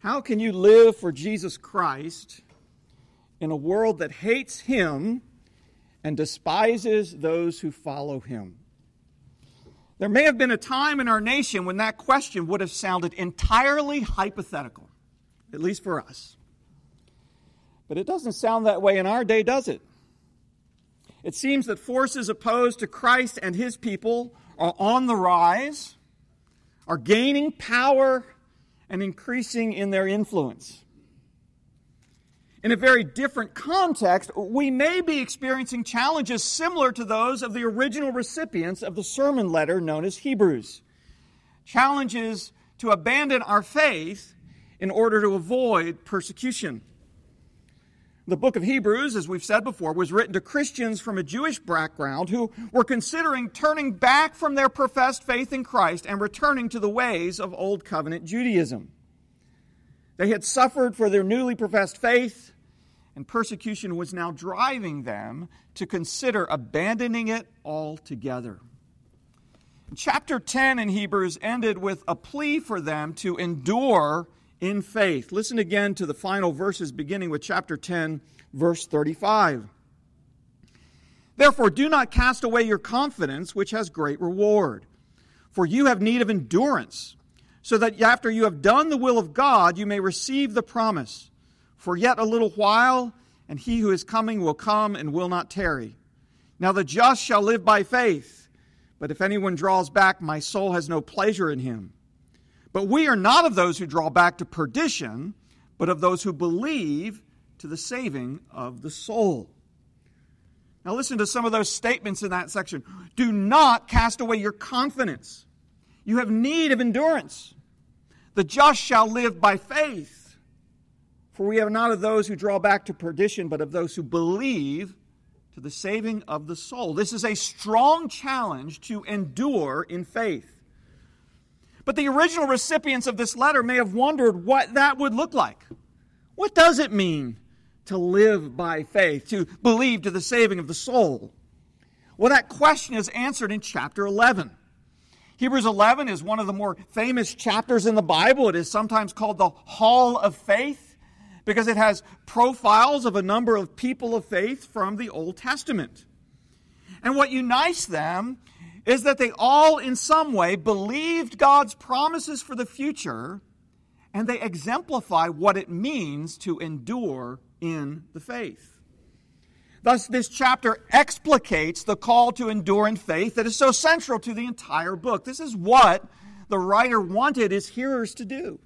How can you live for Jesus Christ in a world that hates Him and despises those who follow Him? There may have been a time in our nation when that question would have sounded entirely hypothetical, at least for us. But it doesn't sound that way in our day, does it? It seems that forces opposed to Christ and His people are on the rise, are gaining power, and increasing in their influence. In a very different context, we may be experiencing challenges similar to those of the original recipients of the sermon letter known as Hebrews. Challenges to abandon our faith in order to avoid persecution. The book of Hebrews, as we've said before, was written to Christians from a Jewish background who were considering turning back from their professed faith in Christ and returning to the ways of Old Covenant Judaism. They had suffered for their newly professed faith, and persecution was now driving them to consider abandoning it altogether. Chapter 10 in Hebrews ended with a plea for them to endure in faith. Listen again to the final verses beginning with chapter 10, verse 35. Therefore, do not cast away your confidence, which has great reward. For you have need of endurance, so that after you have done the will of God, you may receive the promise. For yet a little while, and he who is coming will come and will not tarry. Now the just shall live by faith, but if anyone draws back, my soul has no pleasure in him. But we are not of those who draw back to perdition, but of those who believe to the saving of the soul. Now listen to some of those statements in that section. Do not cast away your confidence. You have need of endurance. The just shall live by faith. For we are not of those who draw back to perdition, but of those who believe to the saving of the soul. This is a strong challenge to endure in faith. But the original recipients of this letter may have wondered what that would look like. What does it mean to live by faith, to believe to the saving of the soul? Well, that question is answered in chapter 11. Hebrews 11 is one of the more famous chapters in the Bible. It is sometimes called the Hall of Faith because it has profiles of a number of people of faith from the Old Testament. And what unites them is that they all in some way believed God's promises for the future, and they exemplify what it means to endure in the faith. Thus, this chapter explicates the call to endure in faith that is so central to the entire book. This is what the writer wanted his hearers to do.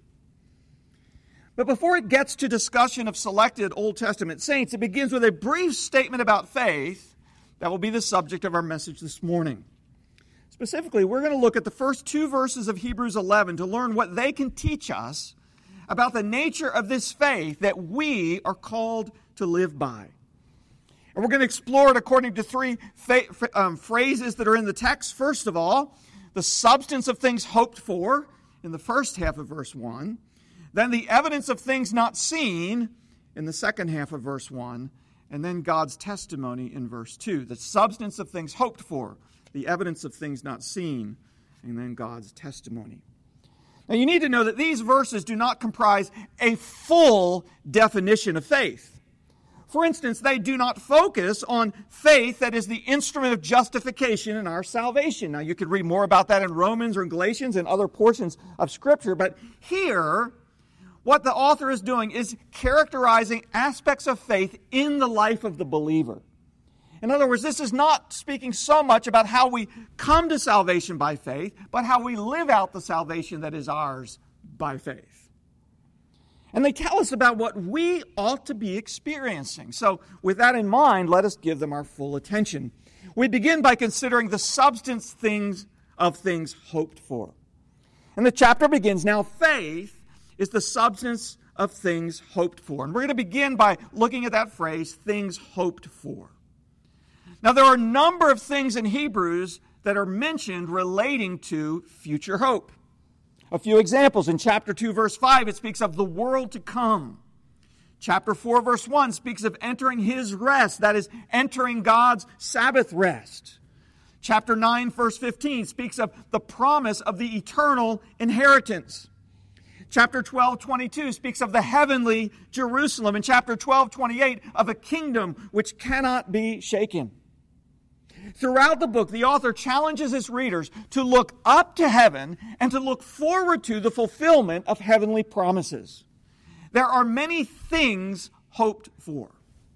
But before it gets to discussion of selected Old Testament saints, it begins with a brief statement about faith that will be the subject of our message this morning. Specifically, we're going to look at the first two verses of Hebrews 11 to learn what they can teach us about the nature of this faith that we are called to live by. And we're going to explore it according to three phrases that are in the text. First of all, the substance of things hoped for in the first half of verse 1. Then the evidence of things not seen in the second half of verse 1. And then God's testimony in verse 2. The substance of things hoped for, the evidence of things not seen, and then God's testimony. Now you need to know that these verses do not comprise a full definition of faith. For instance, they do not focus on faith that is the instrument of justification in our salvation. Now you could read more about that in Romans or in Galatians and other portions of Scripture, but here, what the author is doing is characterizing aspects of faith in the life of the believer. In other words, this is not speaking so much about how we come to salvation by faith, but how we live out the salvation that is ours by faith. And they tell us about what we ought to be experiencing. So with that in mind, let us give them our full attention. We begin by considering the substance of things hoped for. And the chapter begins, now faith is the substance of things hoped for. And we're going to begin by looking at that phrase, things hoped for. Now, there are a number of things in Hebrews that are mentioned relating to future hope. A few examples. In chapter 2, verse 5, it speaks of the world to come. Chapter 4, verse 1 speaks of entering His rest, that is, entering God's Sabbath rest. Chapter 9, verse 15 speaks of the promise of the eternal inheritance. Chapter 12:22 speaks of the heavenly Jerusalem. In chapter 12:28 of a kingdom which cannot be shaken. Throughout the book, the author challenges his readers to look up to heaven and to look forward to the fulfillment of heavenly promises. There are many things hoped for.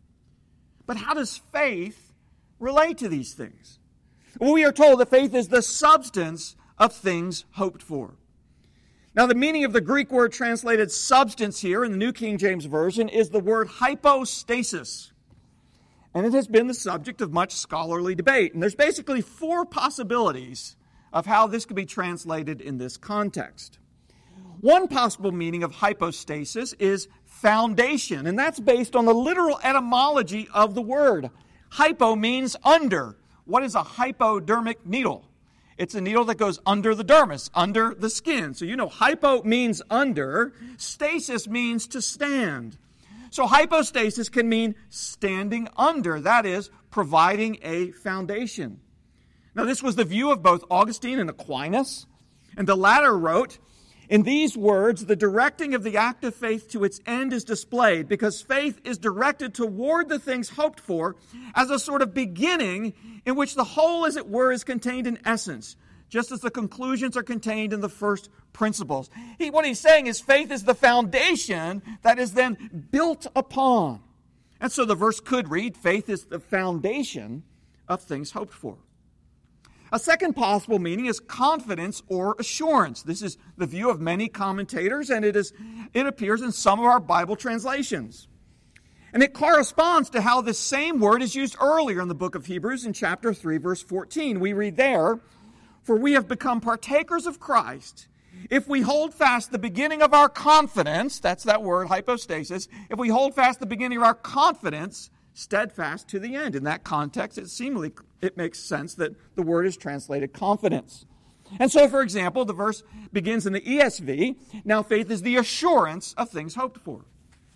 But how does faith relate to these things? Well, we are told that faith is the substance of things hoped for. Now, the meaning of the Greek word translated substance here in the New King James Version is the word hypostasis. And it has been the subject of much scholarly debate. And there's basically four possibilities of how this could be translated in this context. One possible meaning of hypostasis is foundation, and that's based on the literal etymology of the word. Hypo means under. What is a hypodermic needle? It's a needle that goes under the dermis, under the skin. So you know hypo means under, stasis means to stand. So hypostasis can mean standing under, that is, providing a foundation. Now this was the view of both Augustine and Aquinas, and the latter wrote, in these words, the directing of the act of faith to its end is displayed, because faith is directed toward the things hoped for as a sort of beginning in which the whole, as it were, is contained in essence, just as the conclusions are contained in the first principles. What he's saying is faith is the foundation that is then built upon. And so the verse could read, faith is the foundation of things hoped for. A second possible meaning is confidence or assurance. This is the view of many commentators, and it appears in some of our Bible translations. And it corresponds to how this same word is used earlier in the book of Hebrews in chapter 3, verse 14. We read there, for we have become partakers of Christ if we hold fast the beginning of our confidence, that's that word, hypostasis, if we hold fast the beginning of our confidence steadfast to the end. In that context, it makes sense that the word is translated confidence. And so, for example, the verse begins in the ESV, now faith is the assurance of things hoped for.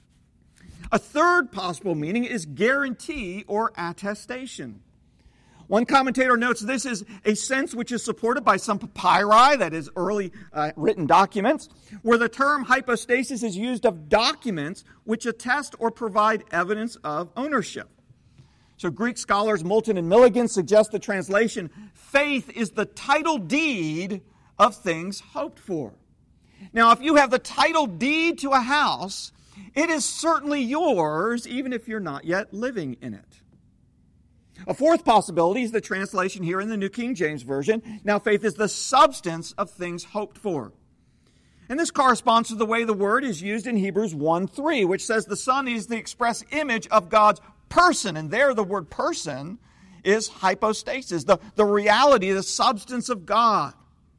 A third possible meaning is guarantee or attestation. One commentator notes this is a sense which is supported by some papyri, that is early written documents, where the term hypostasis is used of documents which attest or provide evidence of ownership. So Greek scholars Moulton and Milligan suggest the translation, faith is the title deed of things hoped for. Now, if you have the title deed to a house, it is certainly yours, even if you're not yet living in it. A fourth possibility is the translation here in the New King James Version. Now faith is the substance of things hoped for. And this corresponds to the way the word is used in Hebrews 1:3, which says the Son is the express image of God's person. And there the word person is hypostasis, the reality, the substance of God.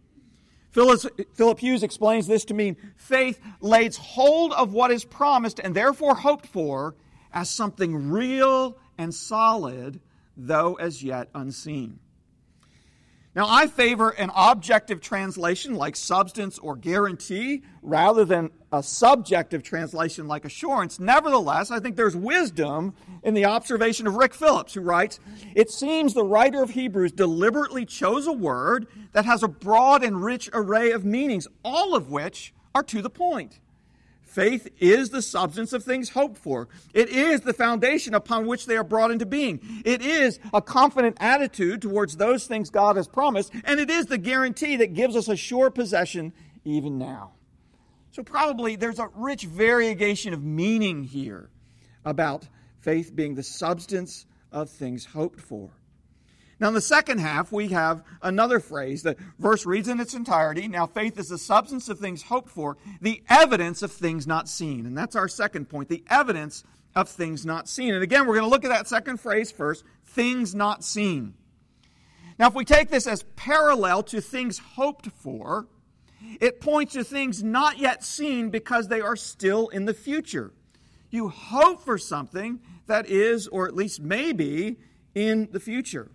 Philip Hughes explains this to mean faith lays hold of what is promised and therefore hoped for as something real and solid, though as yet unseen. Now, I favor an objective translation like substance or guarantee rather than a subjective translation like assurance. Nevertheless, I think there's wisdom in the observation of Rick Phillips, who writes, it seems the writer of Hebrews deliberately chose a word that has a broad and rich array of meanings, all of which are to the point. Faith is the substance of things hoped for. It is the foundation upon which they are brought into being. It is a confident attitude towards those things God has promised, and it is the guarantee that gives us a sure possession even now. So probably there's a rich variegation of meaning here about faith being the substance of things hoped for. Now, in the second half, we have another phrase. The verse reads in its entirety, now faith is the substance of things hoped for, the evidence of things not seen. And that's our second point, the evidence of things not seen. And again, we're going to look at that second phrase first, things not seen. Now, if we take this as parallel to things hoped for, it points to things not yet seen because they are still in the future. You hope for something that is, or at least may be, in the future.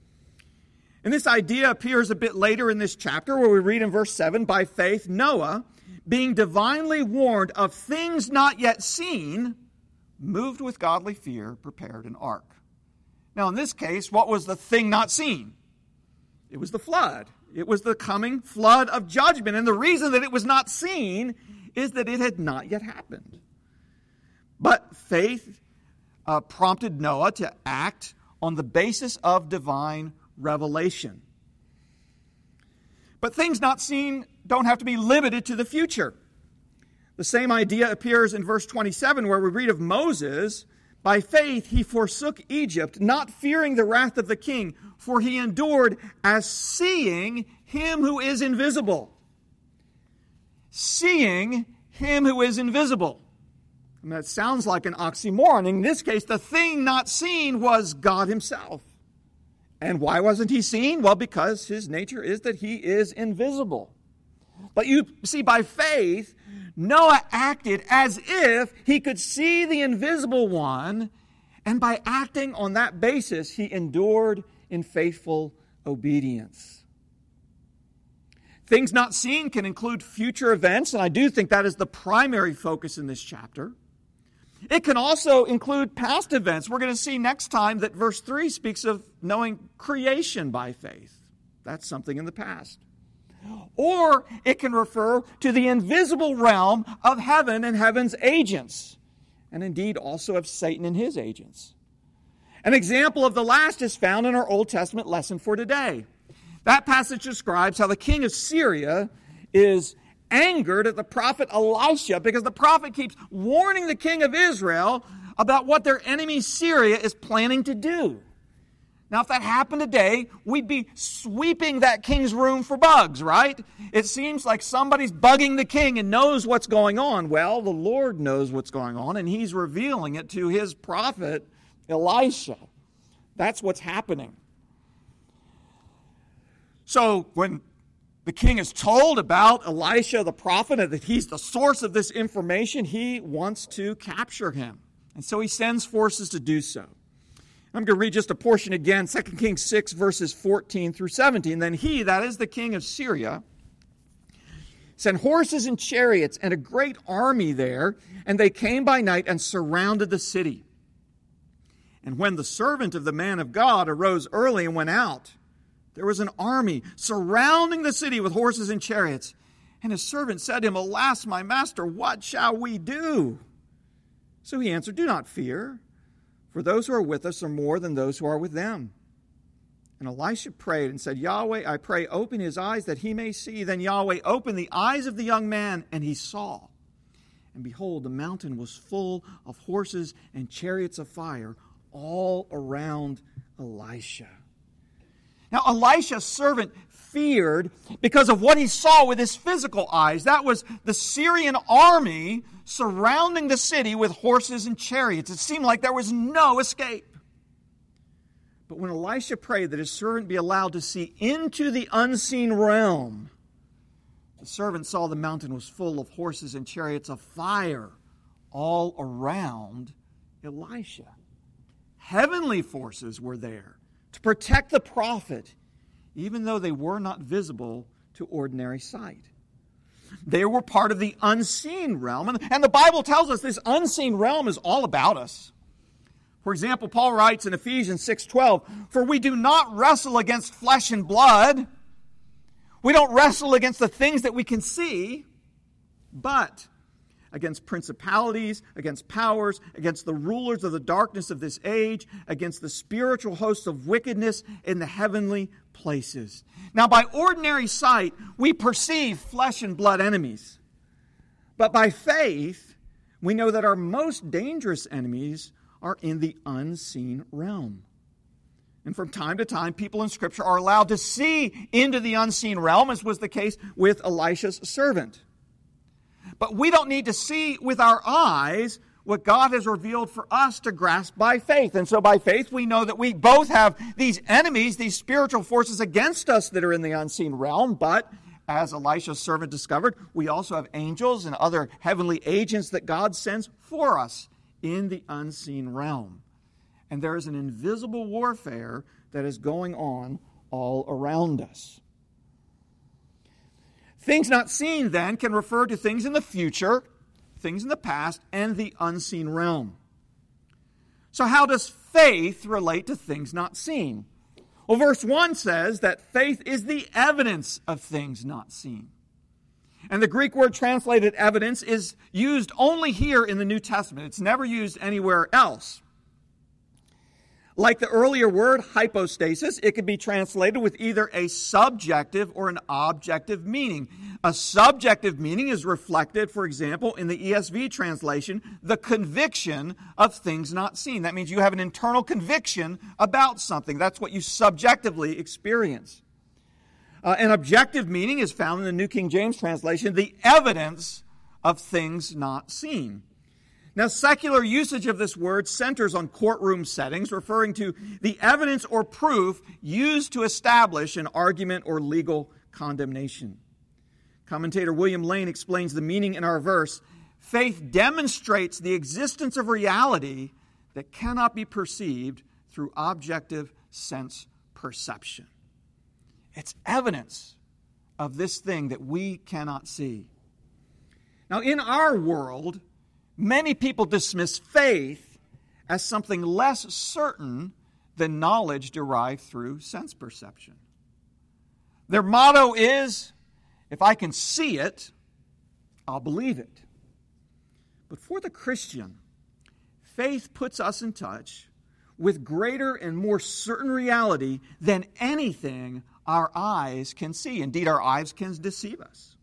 And this idea appears a bit later in this chapter where we read in verse 7, by faith Noah, being divinely warned of things not yet seen, moved with godly fear, prepared an ark. Now in this case, what was the thing not seen? It was the flood. It was the coming flood of judgment. And the reason that it was not seen is that it had not yet happened. But faith prompted Noah to act on the basis of divine revelation. But things not seen don't have to be limited to the future. The same idea appears in verse 27, where we read of Moses. By faith he forsook Egypt, not fearing the wrath of the king, for he endured as seeing him who is invisible. Seeing him who is invisible. I mean, that sounds like an oxymoron. In this case, the thing not seen was God himself. And why wasn't he seen? Well, because his nature is that he is invisible. But you see, by faith, Noah acted as if he could see the invisible one, and by acting on that basis, he endured in faithful obedience. Things not seen can include future events, and I do think that is the primary focus in this chapter. It can also include past events. We're going to see next time that verse 3 speaks of knowing creation by faith. That's something in the past. Or it can refer to the invisible realm of heaven and heaven's agents, and indeed also of Satan and his agents. An example of the last is found in our Old Testament lesson for today. That passage describes how the king of Syria is angered at the prophet Elisha because the prophet keeps warning the king of Israel about what their enemy Syria is planning to do. Now, if that happened today, we'd be sweeping that king's room for bugs, right? It seems like somebody's bugging the king and knows what's going on. Well, the Lord knows what's going on, and he's revealing it to his prophet Elisha. That's what's happening. So when the king is told about Elisha the prophet and that he's the source of this information, he wants to capture him. And so he sends forces to do so. I'm going to read just a portion again, 2 Kings 6, verses 14 through 17. Then he, that is the king of Syria, sent horses and chariots and a great army there, and they came by night and surrounded the city. And when the servant of the man of God arose early and went out, there was an army surrounding the city with horses and chariots. And his servant said to him, Alas, my master, what shall we do? So he answered, Do not fear, for those who are with us are more than those who are with them. And Elisha prayed and said, Yahweh, I pray, open his eyes that he may see. Then Yahweh opened the eyes of the young man, and he saw. And behold, the mountain was full of horses and chariots of fire all around Elisha. Now, Elisha's servant feared because of what he saw with his physical eyes. That was the Syrian army surrounding the city with horses and chariots. It seemed like there was no escape. But when Elisha prayed that his servant be allowed to see into the unseen realm, the servant saw the mountain was full of horses and chariots of fire all around Elisha. Heavenly forces were there to protect the prophet, even though they were not visible to ordinary sight. They were part of the unseen realm. And the Bible tells us this unseen realm is all about us. For example, Paul writes in Ephesians 6:12, For we do not wrestle against flesh and blood. We don't wrestle against the things that we can see, but against principalities, against powers, against the rulers of the darkness of this age, against the spiritual hosts of wickedness in the heavenly places. Now, by ordinary sight, we perceive flesh and blood enemies. But by faith, we know that our most dangerous enemies are in the unseen realm. And from time to time, people in Scripture are allowed to see into the unseen realm, as was the case with Elisha's servant. But we don't need to see with our eyes what God has revealed for us to grasp by faith. And so by faith, we know that we both have these enemies, these spiritual forces against us that are in the unseen realm. But as Elisha's servant discovered, we also have angels and other heavenly agents that God sends for us in the unseen realm. And there is an invisible warfare that is going on all around us. Things not seen, then, can refer to things in the future, things in the past, and the unseen realm. So how does faith relate to things not seen? Well, verse 1 says that faith is the evidence of things not seen. And the Greek word translated evidence is used only here in the New Testament. It's never used anywhere else. Like the earlier word, hypostasis, it could be translated with either a subjective or an objective meaning. A subjective meaning is reflected, for example, in the ESV translation, the conviction of things not seen. That means you have an internal conviction about something. That's what you subjectively experience. An objective meaning is found in the New King James translation, the evidence of things not seen. Now, secular usage of this word centers on courtroom settings, referring to the evidence or proof used to establish an argument or legal condemnation. Commentator William Lane explains the meaning in our verse. Faith demonstrates the existence of reality that cannot be perceived through objective sense perception. It's evidence of this thing that we cannot see. Now, in our world, many people dismiss faith as something less certain than knowledge derived through sense perception. Their motto is, if I can see it, I'll believe it. But for the Christian, faith puts us in touch with greater and more certain reality than anything our eyes can see. Indeed, our eyes can deceive us.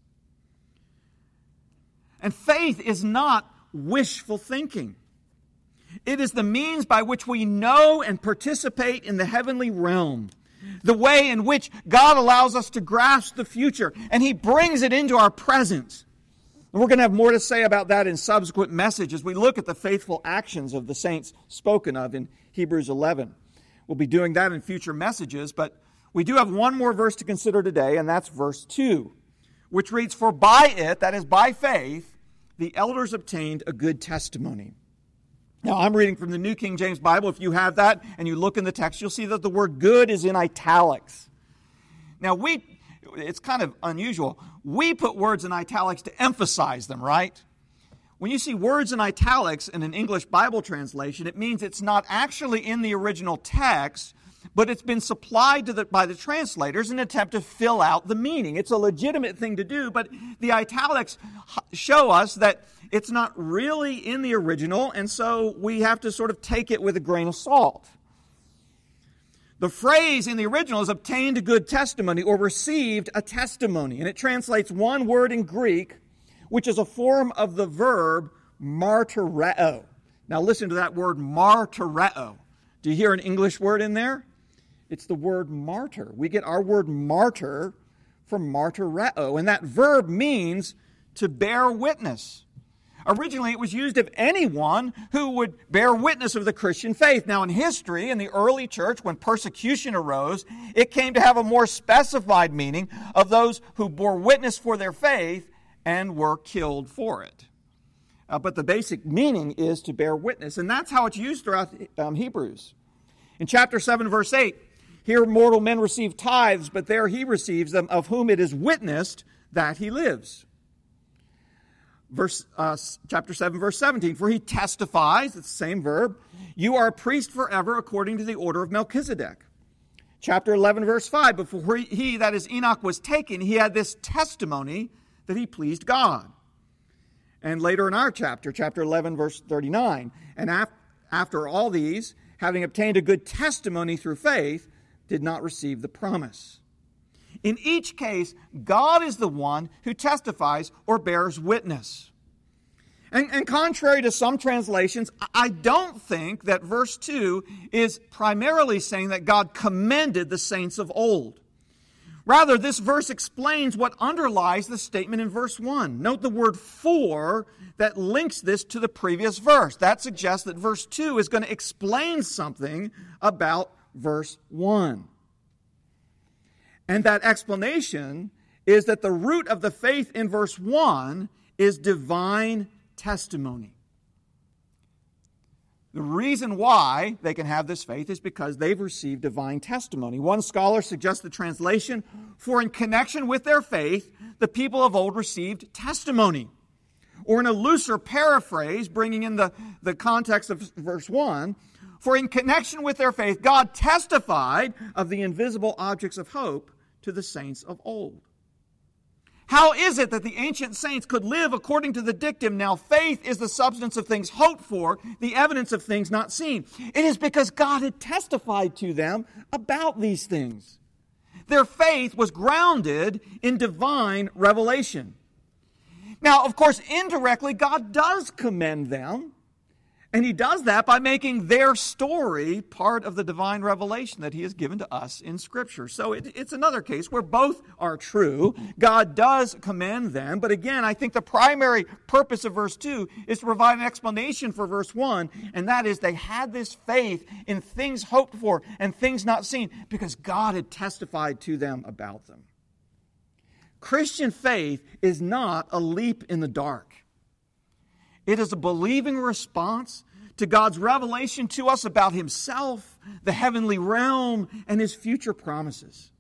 And faith is not wishful thinking. It is the means by which we know and participate in the heavenly realm. The way in which God allows us to grasp the future, and He brings it into our present. And we're going to have more to say about that in subsequent messages as we look at the faithful actions of the saints spoken of in Hebrews 11. We'll be doing that in future messages, but we do have one more verse to consider today, and that's verse 2, which reads, "For by it," that is by faith, "the elders obtained a good testimony." Now, I'm reading from the New King James Bible. If you have that and you look in the text, you'll see that the word good is in italics. Now, it's kind of unusual. We put words in italics to emphasize them, right? When you see words in italics in an English Bible translation, it means it's not actually in the original text, but it's been supplied by the translators in an attempt to fill out the meaning. It's a legitimate thing to do, but the italics show us that it's not really in the original, and so we have to sort of take it with a grain of salt. The phrase in the original is obtained a good testimony or received a testimony, and it translates one word in Greek, which is a form of the verb martyreo. Now listen to that word martyreo. Do you hear an English word in there? It's the word martyr. We get our word martyr from martyreo, and that verb means to bear witness. Originally, it was used of anyone who would bear witness of the Christian faith. Now, in history, in the early church, when persecution arose, it came to have a more specified meaning of those who bore witness for their faith and were killed for it. But the basic meaning is to bear witness, and that's how it's used throughout Hebrews. In chapter 7, verse 8, here mortal men receive tithes, but there he receives them, of whom it is witnessed that he lives. Chapter 7, verse 17, for he testifies, it's the same verb, you are a priest forever according to the order of Melchizedek. Chapter 11, verse 5, before he, that is Enoch, was taken, he had this testimony that he pleased God. And later in our chapter 11, verse 39, and after all these, having obtained a good testimony through faith, did not receive the promise. In each case, God is the one who testifies or bears witness. And contrary to some translations, I don't think that verse 2 is primarily saying that God commended the saints of old. Rather, this verse explains what underlies the statement in verse 1. Note the word for that links this to the previous verse. That suggests that verse 2 is going to explain something about verse 1. And that explanation is that the root of the faith in verse 1 is divine testimony. The reason why they can have this faith is because they've received divine testimony. One scholar suggests the translation, for in connection with their faith, the people of old received testimony. Or in a looser paraphrase, bringing in the context of verse 1, for in connection with their faith, God testified of the invisible objects of hope to the saints of old. How is it that the ancient saints could live according to the dictum, now faith is the substance of things hoped for, the evidence of things not seen? It is because God had testified to them about these things. Their faith was grounded in divine revelation. Now, of course, indirectly, God does commend them. And He does that by making their story part of the divine revelation that He has given to us in Scripture. So it's another case where both are true. God does commend them. But again, I think the primary purpose of verse 2 is to provide an explanation for verse 1. And that is they had this faith in things hoped for and things not seen because God had testified to them about them. Christian faith is not a leap in the dark. It is a believing response to God's revelation to us about Himself, the heavenly realm, and His future promises.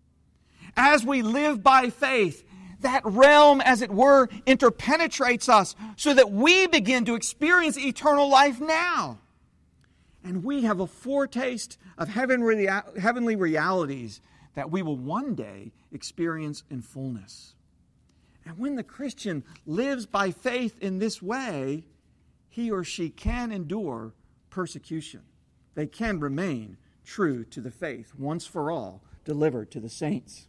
As we live by faith, that realm, as it were, interpenetrates us so that we begin to experience eternal life now. And we have a foretaste of heavenly realities that we will one day experience in fullness. And when the Christian lives by faith in this way, he or she can endure persecution. They can remain true to the faith once for all delivered to the saints.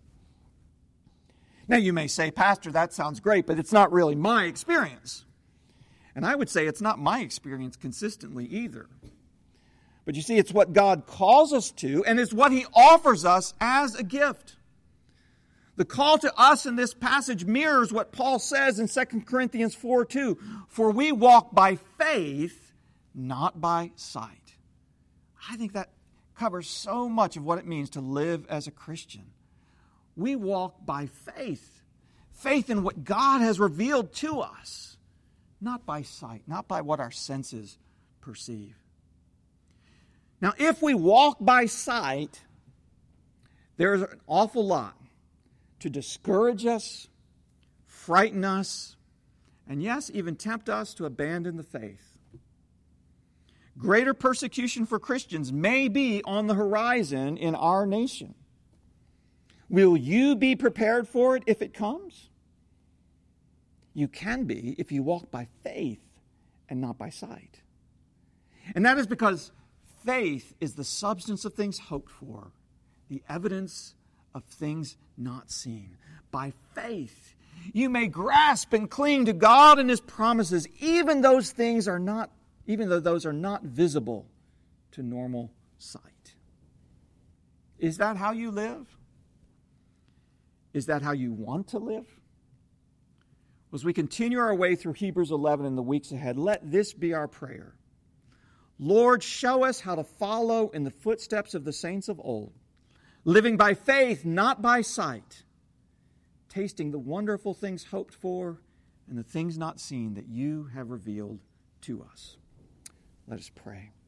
Now you may say, Pastor, that sounds great, but it's not really my experience. And I would say it's not my experience consistently either. But you see, it's what God calls us to, and it's what He offers us as a gift. The call to us in this passage mirrors what Paul says in 2 Corinthians 4:2. For we walk by faith, not by sight. I think that covers so much of what it means to live as a Christian. We walk by faith. Faith in what God has revealed to us. Not by sight, not by what our senses perceive. Now, if we walk by sight, there's an awful lot to discourage us, frighten us, and yes, even tempt us to abandon the faith. Greater persecution for Christians may be on the horizon in our nation. Will you be prepared for it if it comes? You can be if you walk by faith and not by sight. And that is because faith is the substance of things hoped for, the evidence of things not seen. By faith, you may grasp and cling to God and His promises, even though those are not visible to normal sight. Is that how you live? Is that how you want to live? As we continue our way through Hebrews 11 in the weeks ahead, let this be our prayer. Lord, show us how to follow in the footsteps of the saints of old, living by faith, not by sight, tasting the wonderful things hoped for and the things not seen that You have revealed to us. Let us pray.